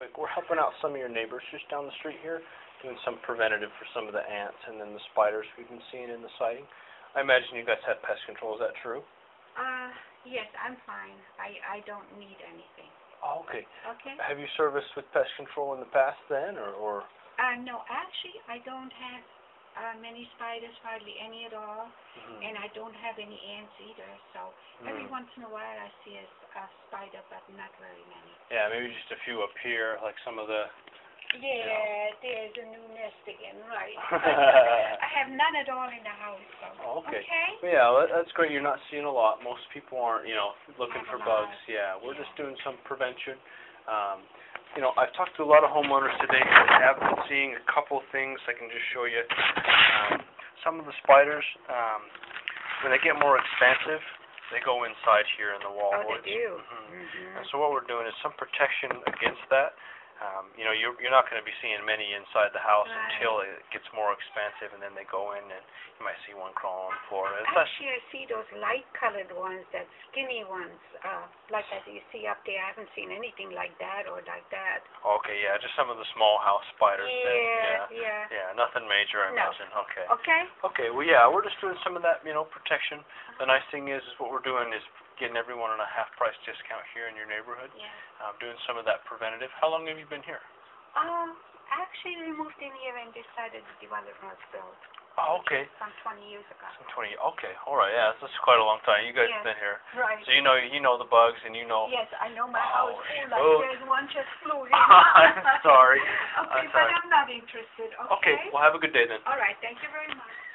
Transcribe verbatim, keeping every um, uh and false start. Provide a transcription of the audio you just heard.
Like, we're helping out some of your neighbors just down the street here, doing some preventative for some of the ants and then the spiders we've been seeing in the siding. I imagine you guys have pest control, is that true? Uh, yes, I'm fine. I, I don't need anything. Oh, okay. Okay? Have you serviced with pest control in the past then, or, or? Uh, no, actually, I don't have uh, many spiders, hardly any at all, Mm-hmm. and I don't have any ants either, so every Mm. once in a while I see a, a spider, but not very many. Yeah, maybe just a few up here, like some of the... Yeah, there's a new nest again, right. I have none at all in the house, so. Oh, okay. Okay? Well, yeah, well, that's great. You're not seeing a lot. Most people aren't, you know, looking Not for a lot. bugs. Yeah, we're Yeah. just doing some prevention. Um, you know, I've talked to a lot of homeowners today who have been seeing a couple things. I can just show you. Um, some of the spiders, um, when they get more expansive, they go inside here in the wall Oh, boards. they do? Mm-hmm. Mm-hmm. And so what we're doing is some protection against that. Um, you know, you're, you're not going to be seeing many inside the house Right. until it gets more expansive, and then they go in, and you might see one crawling on the floor. It's less, Actually, I see those light-colored ones, that skinny ones, uh, like that you see up there. I haven't seen anything like that or like that. okay, yeah, just some of the small house spiders. Then, Yeah, yeah, yeah. yeah, nothing major, I No. imagine. Okay. Okay? Okay, well, yeah, we're just doing some of that, you know, protection. The nice thing is, is what we're doing is getting everyone on a half-price discount here in your neighborhood. Yeah. Um, doing some of that preventative. How long have you been here? Uh, actually, we moved in here and decided the development was built. Oh, okay. Some twenty years ago. Some twenty. Okay, all right. Yeah, that's quite a long time. You guys Yeah. have been here, Right. so you know you know the bugs, and you know. Yes, I know my Oh, house full, like oh. there's one just flew in. I'm sorry. Okay, I'm but sorry. I'm not interested, okay? Okay. Well, have a good day then. All right, thank you very much.